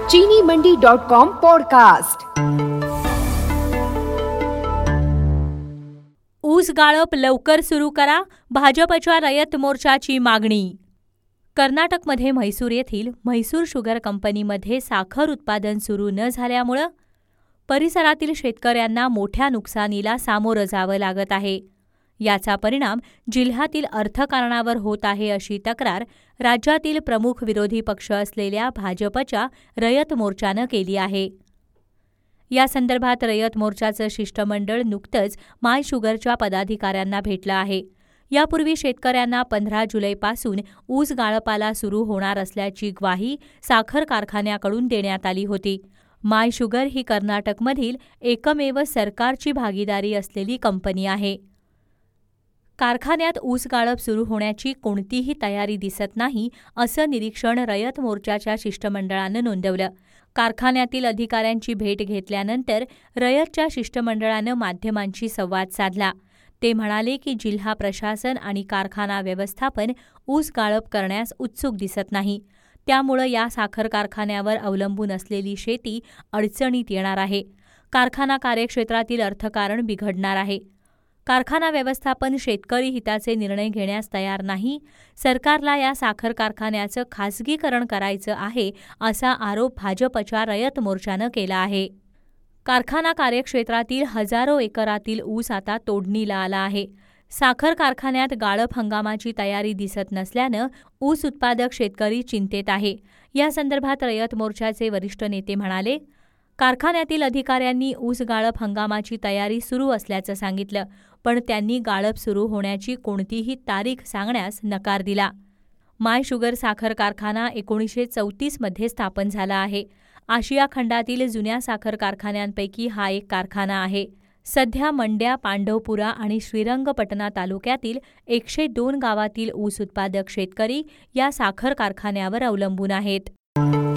चीनीमंडी.com podcast. ऊस गाळप लवकर सुरू करा, भाजपच्या रयत मोर्चाची मागणी। कर्नाटकमध्ये म्हैसूर येथील म्हैसूर शुगर कंपनीमध्ये साखर उत्पादन सुरू न झाल्यामुळे परिसरातील शेतकऱ्यांना मोठ्या नुकसानीला सामोरं जावं लागत आहे। याचा परिणाम जिल्ह्यातील अर्थकारणावर होत आहे, अशी तक्रार राज्यातील प्रमुख विरोधी पक्ष असलेल्या भाजपच्या रयत मोर्चानं केली आहे। या संदर्भात रयत मोर्चाचं शिष्टमंडळ नुकतंच माय शुगरच्या पदाधिकाऱ्यांना भेटलं आहे। यापूर्वी शेतकऱ्यांना 15 जुलैपासून ऊस गाळपाला सुरू होणार असल्याची ग्वाही साखर कारखान्याकडून देण्यात आली होती। माय शुगर ही कर्नाटकमधील एकमेव सरकारची भागीदारी असलेली कंपनी आहे। कारखान्यात ऊस गाळप सुरू होण्याची कोणतीही तयारी दिसत नाही, असं निरीक्षण रयत मोर्चाच्या शिष्टमंडळानं नोंदवलं। कारखान्यातील अधिकाऱ्यांची भेट घेतल्यानंतर रयतच्या शिष्टमंडळानं माध्यमांशी संवाद साधला। ते म्हणाले की जिल्हा प्रशासन आणि कारखाना व्यवस्थापन ऊस गाळप करण्यास उत्सुक दिसत नाही। त्यामुळं या साखर कारखान्यावर अवलंबून असलेली शेती अडचणीत येणार आहे। कारखाना कार्यक्षेत्रातील अर्थकारण बिघडणार आहे। कारखाना व्यवस्थापन शेतकरी हिताचे निर्णय घेण्यास तयार नाही। सरकारला या साखर कारखान्याचं खासगीकरण करायचं आहे, असा आरोप भाजपच्या रयत मोर्चानं केला आहे। कारखाना कार्यक्षेत्रातील हजारो एकरातील ऊस आता तोडणीला आला आहे। साखर कारखान्यात गाळप हंगामाची तयारी दिसत नसल्यानं ऊस उत्पादक शेतकरी चिंतेत आहे। या संदर्भात रयत मोर्चाचे वरिष्ठ नेते म्हणाले, कारखान्यातील अधिकाऱ्यांनी ऊस गाळप हंगामाची तयारी सुरू असल्याचं सांगितलं, पण त्यांनी गाळप सुरू होण्याची कोणतीही तारीख सांगण्यास नकार दिला। माय शुगर साखर कारखाना 1934 मध्ये स्थापन झाला आहे। आशिया खंडातील जुन्या साखर कारखान्यांपैकी हा एक कारखाना आहे। सध्या मंड्या, पांडवपुरा आणि श्रीरंगपटना तालुक्यातील 102 गावातील ऊस उत्पादक शेतकरी या साखर कारखान्यावर अवलंबून आहेत।